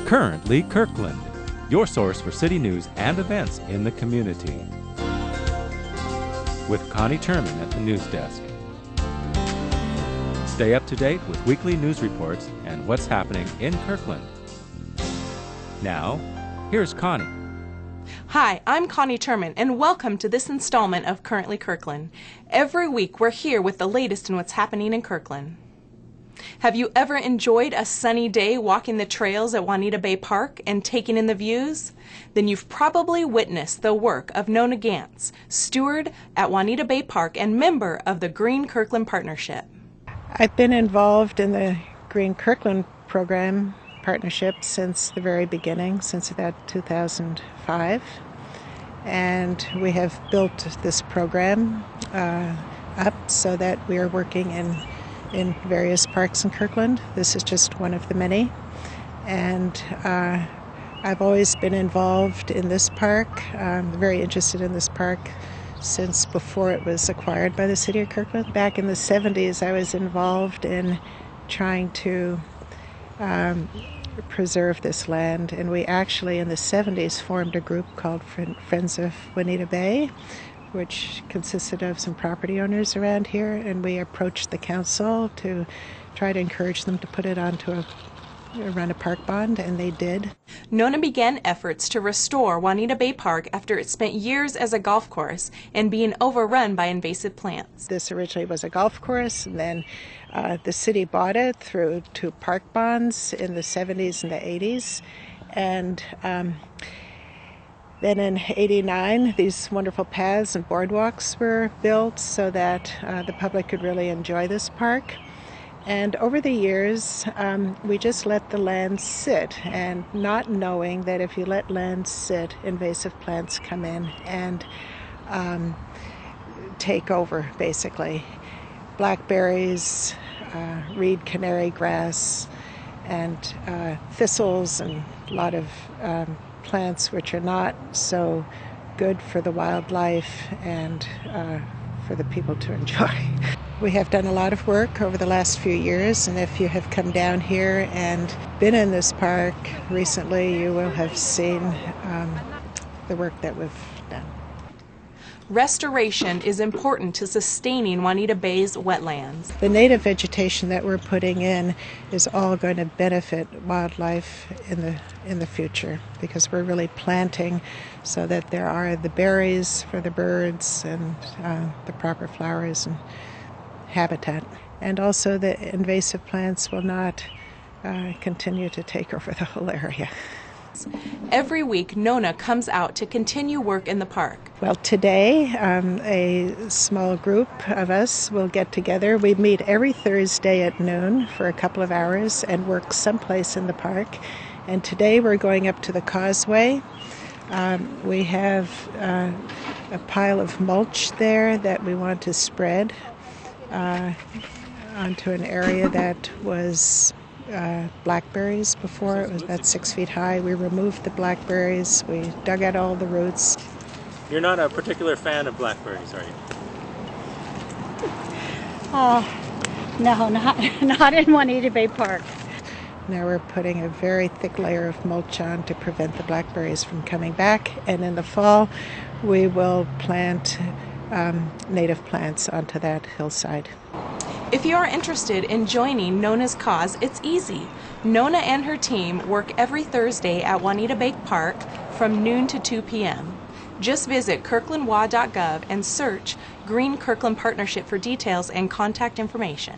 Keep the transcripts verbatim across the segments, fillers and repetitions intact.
Currently Kirkland, your source for city news and events in the community. With Connie Turman at the news desk. Stay up to date with weekly news reports and what's happening in Kirkland. Now, here's Connie. Hi, I'm Connie Turman, and welcome to this installment of Currently Kirkland. Every week, we're here with the latest in what's happening in Kirkland. Have you ever enjoyed a sunny day walking the trails at Juanita Bay Park and taking in the views? Then you've probably witnessed the work of Nona Gantz, steward at Juanita Bay Park and member of the Green Kirkland Partnership. I've been involved in the Green Kirkland program partnership since the very beginning, since about two thousand five. And we have built this program uh, up so that we are working in in various parks in Kirkland. This is just one of the many. And uh, I've always been involved in this park. I'm very interested in this park since before it was acquired by the city of Kirkland. Back in the seventies, I was involved in trying to um, preserve this land. And we actually, in the seventies, formed a group called Friends of Juanita Bay, which consisted of some property owners around here, and we approached the council to try to encourage them to put it onto a run a park bond, and they did. Nona began efforts to restore Juanita Bay Park after it spent years as a golf course and being overrun by invasive plants. This originally was a golf course, and then uh, the city bought it through two park bonds in the seventies and the eighties, and um, then in eighty-nine, these wonderful paths and boardwalks were built so that uh, the public could really enjoy this park. And over the years, um, we just let the land sit, and not knowing that if you let land sit, invasive plants come in and um, take over, basically. Blackberries, uh, reed canary grass, and uh, thistles, and a lot of um, plants which are not so good for the wildlife and uh, for the people to enjoy. We have done a lot of work over the last few years, and if you have come down here and been in this park recently, you will have seen um, the work that we've done. Restoration is important to sustaining Juanita Bay's wetlands. The native vegetation that we're putting in is all going to benefit wildlife in the in the future, because we're really planting so that there are the berries for the birds and uh, the proper flowers and habitat. And also the invasive plants will not uh, continue to take over the whole area. Every week, Nona comes out to continue work in the park. Well, today, um, a small group of us will get together. We meet every Thursday at noon for a couple of hours and work someplace in the park. And today we're going up to the causeway. Um, we have uh, a pile of mulch there that we want to spread uh, onto an area that was Uh, blackberries before. It was about six feet high. We removed the blackberries. We dug out all the roots. You're not a particular fan of blackberries, are you? Oh, no, not, not in Juanita Bay Park. Now we're putting a very thick layer of mulch on to prevent the blackberries from coming back. And in the fall, we will plant um, native plants onto that hillside. If you are interested in joining Nona's cause, it's easy. Nona and her team work every Thursday at Juanita Bay Park from noon to two p.m. Just visit kirkland w a dot gov and search Green Kirkland Partnership for details and contact information.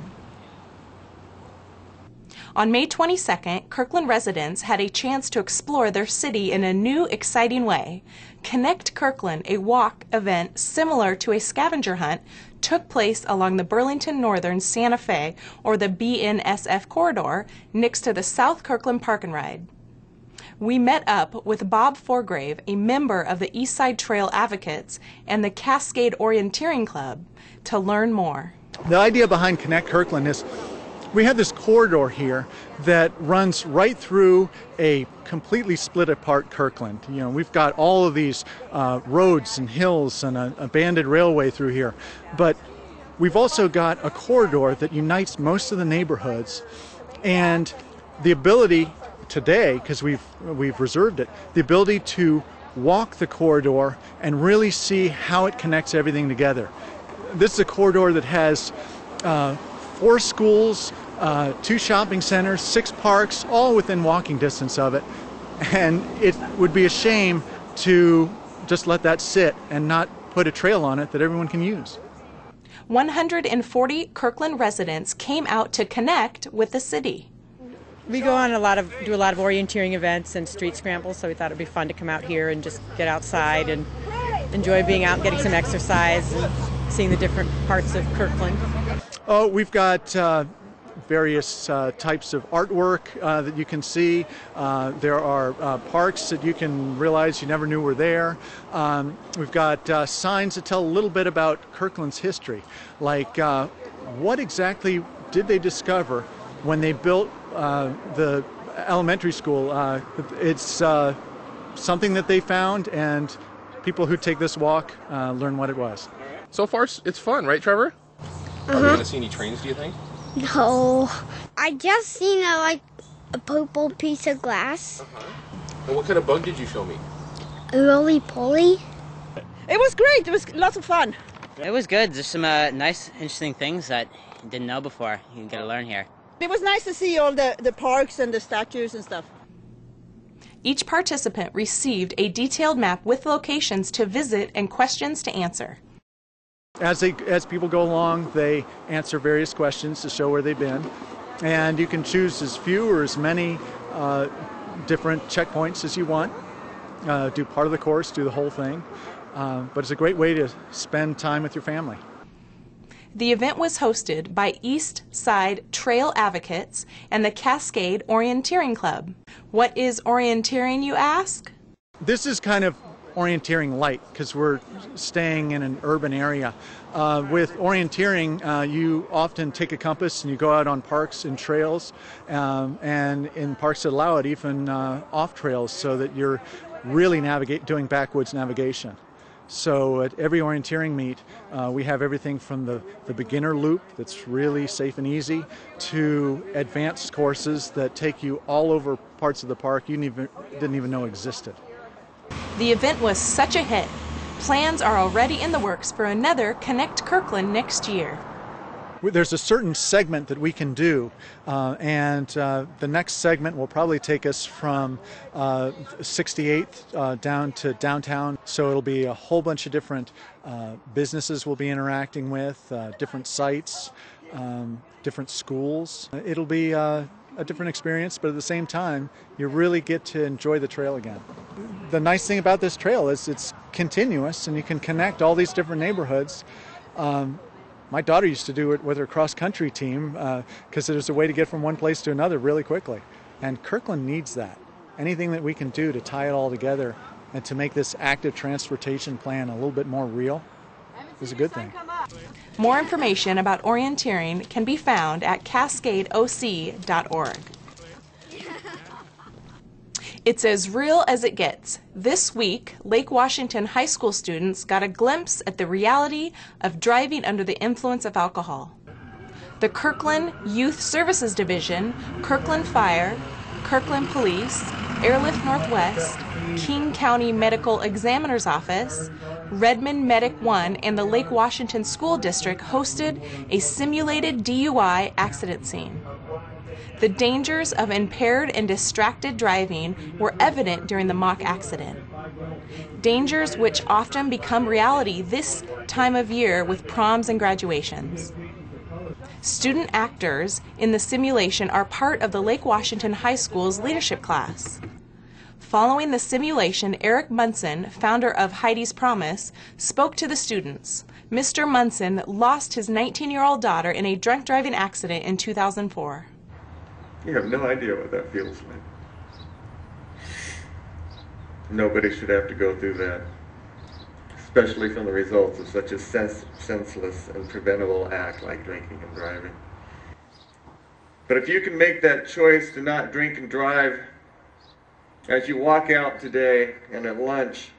On May twenty-second, Kirkland residents had a chance to explore their city in a new, exciting way. Connect Kirkland, a walk event similar to a scavenger hunt, took place along the Burlington Northern Santa Fe, or the B N S F corridor, next to the South Kirkland Park and Ride. We met up with Bob Forgrave, a member of the Eastside Trail Advocates and the Cascade Orienteering Club, to learn more. The idea behind Connect Kirkland is we have this corridor here that runs right through a completely split apart Kirkland. You know, we've got all of these uh, roads and hills and an abandoned railway through here, but we've also got a corridor that unites most of the neighborhoods, and the ability today, because we've we've reserved it, the ability to walk the corridor and really see how it connects everything together. This is a corridor that has uh, four schools, uh, two shopping centers, six parks, all within walking distance of it. And it would be a shame to just let that sit and not put a trail on it that everyone can use. one hundred forty Kirkland residents came out to connect with the city. We go on a lot of, do a lot of orienteering events and street scrambles, so we thought it'd be fun to come out here and just get outside and enjoy being out, getting some exercise and seeing the different parts of Kirkland. Oh, we've got uh, various uh, types of artwork uh, that you can see. Uh, there are uh, parks that you can realize you never knew were there. Um, we've got uh, signs that tell a little bit about Kirkland's history, like uh, what exactly did they discover when they built uh, the elementary school. Uh, it's uh, something that they found, and people who take this walk uh, learn what it was. So far, it's fun, right, Trevor? Uh-huh. Are we going to see any trains, do you think? No. I just seen a, like a purple piece of glass. Uh-huh. And what kind of bug did you show me? A roly-poly. It was great. It was lots of fun. It was good. There's some uh, nice, interesting things that you didn't know before. You can get to learn here. It was nice to see all the, the parks and the statues and stuff. Each participant received a detailed map with locations to visit and questions to answer. As they, as people go along, they answer various questions to show where they've been, and you can choose as few or as many uh, different checkpoints as you want. Uh, do part of the course, do the whole thing, uh, but it's a great way to spend time with your family. The event was hosted by East Side Trail Advocates and the Cascade Orienteering Club. What is orienteering, you ask? This is kind of orienteering light because we're staying in an urban area. Uh, with orienteering, uh, you often take a compass and you go out on parks and trails, um, and in parks that allow it, even uh, off trails, so that you're really navigate doing backwoods navigation. So at every orienteering meet, uh, we have everything from the, the beginner loop that's really safe and easy to advanced courses that take you all over parts of the park you didn't even, didn't even know existed. The event was such a hit. Plans are already in the works for another Connect Kirkland next year. There's a certain segment that we can do, uh, and uh, the next segment will probably take us from uh, sixty-eighth uh, down to downtown. So it'll be a whole bunch of different uh, businesses we'll be interacting with, uh, different sites, um, different schools. It'll be uh, a different experience, but at the same time, you really get to enjoy the trail again. The nice thing about this trail is it's continuous, and you can connect all these different neighborhoods. Um, My daughter used to do it with her cross-country team because uh, it was a way to get from one place to another really quickly. And Kirkland needs that. Anything that we can do to tie it all together and to make this active transportation plan a little bit more real is a good thing. More information about orienteering can be found at cascade o c dot org. It's as real as it gets. This week, Lake Washington High School students got a glimpse at the reality of driving under the influence of alcohol. The Kirkland Youth Services Division, Kirkland Fire, Kirkland Police, Airlift Northwest, King County Medical Examiner's Office, Redmond Medic One, and the Lake Washington School District hosted a simulated D U I accident scene. The dangers of impaired and distracted driving were evident during the mock accident. Dangers which often become reality this time of year with proms and graduations. Student actors in the simulation are part of the Lake Washington High School's leadership class. Following the simulation, Eric Munson, founder of Heidi's Promise, spoke to the students. Mister Munson lost his nineteen-year-old daughter in a drunk driving accident in two thousand four. You have no idea what that feels like. Nobody should have to go through that, especially from the results of such a sense, senseless and preventable act like drinking and driving. But if you can make that choice to not drink and drive, as you walk out today and at lunch,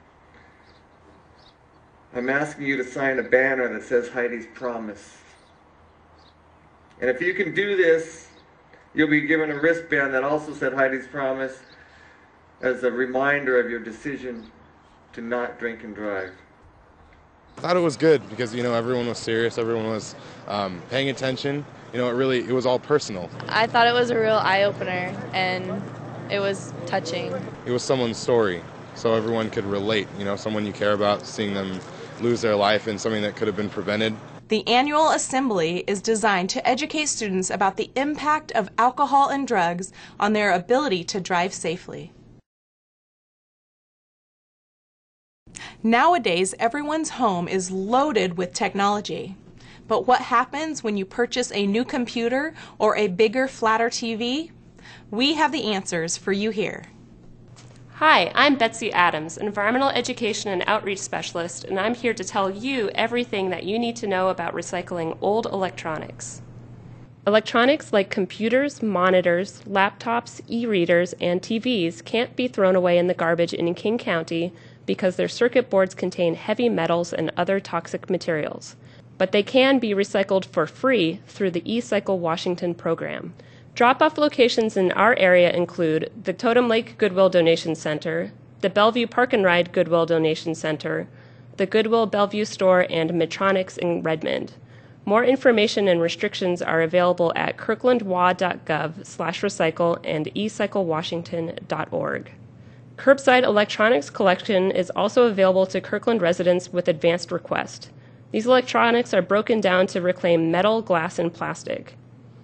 I'm asking you to sign a banner that says Heidi's Promise. And if you can do this, You'll be given a wristband that also said Heidi's Promise as a reminder of your decision to not drink and drive. I thought it was good because, you know, everyone was serious, everyone was um, paying attention. You know, it really, it was all personal. I thought it was a real eye-opener, and it was touching. It was someone's story, so everyone could relate, you know, someone you care about, seeing them lose their life in something that could have been prevented. The annual assembly is designed to educate students about the impact of alcohol and drugs on their ability to drive safely. Nowadays, everyone's home is loaded with technology. But what happens when you purchase a new computer or a bigger, flatter T V? We have the answers for you here. Hi, I'm Betsy Adams, Environmental Education and Outreach Specialist, and I'm here to tell you everything that you need to know about recycling old electronics. Electronics like computers, monitors, laptops, e-readers, and T Vs can't be thrown away in the garbage in King County because their circuit boards contain heavy metals and other toxic materials. But they can be recycled for free through the eCycle Washington program. Drop-off locations in our area include the Totem Lake Goodwill Donation Center, the Bellevue Park and Ride Goodwill Donation Center, the Goodwill Bellevue Store, and Medtronics in Redmond. More information and restrictions are available at kirkland w a dot gov slash recycle and e cycle washington dot org. Curbside electronics collection is also available to Kirkland residents with advanced request. These electronics are broken down to reclaim metal, glass, and plastic.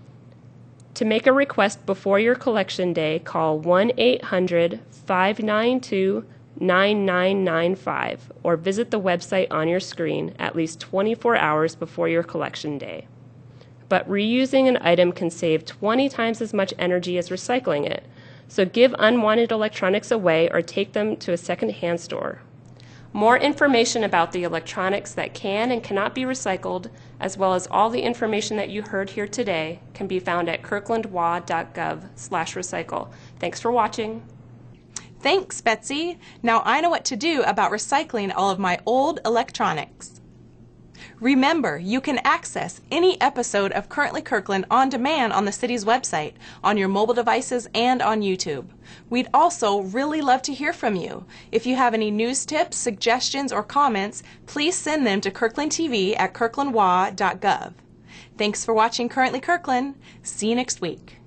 To make a request before your collection day, call one eight hundred, five nine two, nine nine nine five or visit the website on your screen at least twenty-four hours before your collection day. But reusing an item can save twenty times as much energy as recycling it, so give unwanted electronics away or take them to a second-hand store. More information about the electronics that can and cannot be recycled, as well as all the information that you heard here today, can be found at kirkland w a dot gov slash recycle. Thanks for watching. Thanks, Betsy. Now I know what to do about recycling all of my old electronics. Remember, you can access any episode of Currently Kirkland on demand on the city's website, on your mobile devices, and on YouTube. We'd also really love to hear from you. If you have any news tips, suggestions, or comments, please send them to Kirkland T V at kirkland w a dot gov. Thanks for watching Currently Kirkland. See you next week.